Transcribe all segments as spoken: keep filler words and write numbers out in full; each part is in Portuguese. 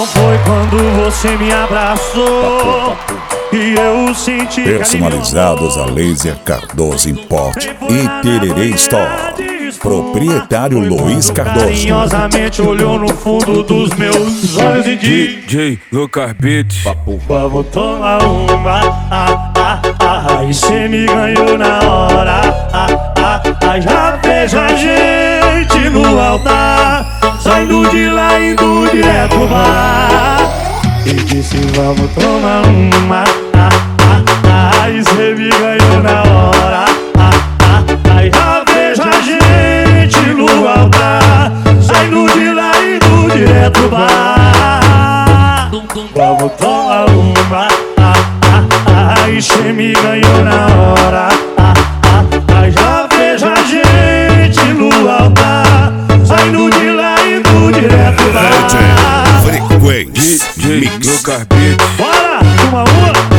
Não foi quando você me abraçou e eu senti. Personalizados a laser Cardoso Import e Tererê Store. Proprietário Luiz Cardoso. Carinhosamente olhou no fundo dos meus olhos e disse: D J Lucas Beats. vamos tomar uma, ah, ah, ah, e cê me ganhou na hora, ah, ah, ah, já vejo a gente no altar, saindo de lá indo direto pro bar. E disse vamos tomar uma, ah, ah, ah, e cê me ganhou na hora, ah, ah, ah, já vejo a gente no altar, saindo de lá indo direto pro bar. Vamos tomar uma, ah, ah, ah, e cê me ganhou na hora, ah, ah, ah, já vejo a gente no altar, saindo de lá indo direto pro bar. Frequência D J Mix. Lucas Beats. Bora, uma uma.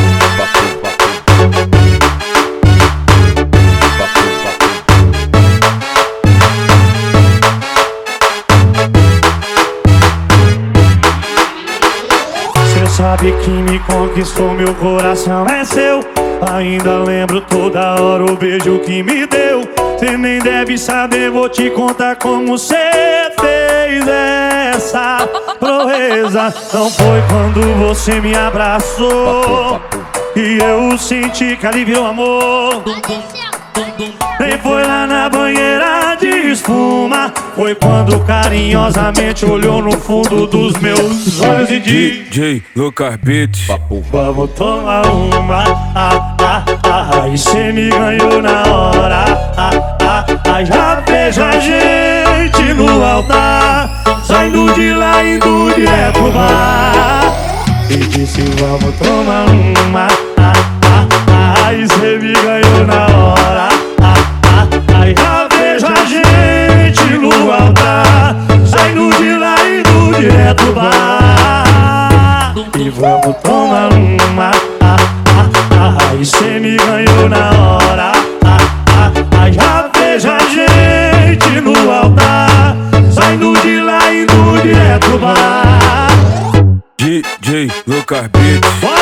Cê sabe que me conquistou, meu coração é seu. Ainda lembro toda hora o beijo que me deu. Cê nem deve saber, vou te contar como cê fez essa proeza. Não foi quando você me abraçou e eu senti que ali virou amor. Nem foi lá na banheira de espuma, foi quando carinhosamente olhou no fundo dos meus olhos e disse: D J Lucas Beats. vamos tomar uma, ah, ah, ah, e cê me ganhou na hora, ah, ah, ah, já vejo a gente no altar, saindo de lá indo direto pro bar. E disse vamos tomar uma, ah, ah, ah, e cê me ganhou na hora, ah, ah, ah, já vejo a gente no altar, saindo de lá indo direto pro bar. E vamos tomar uma, ah, ah, ah, e cê me ganhou na hora, ah, ah, ah, já vejo a gente no altar, saindo de lá indo direto pro bar. D J Lucas Beats.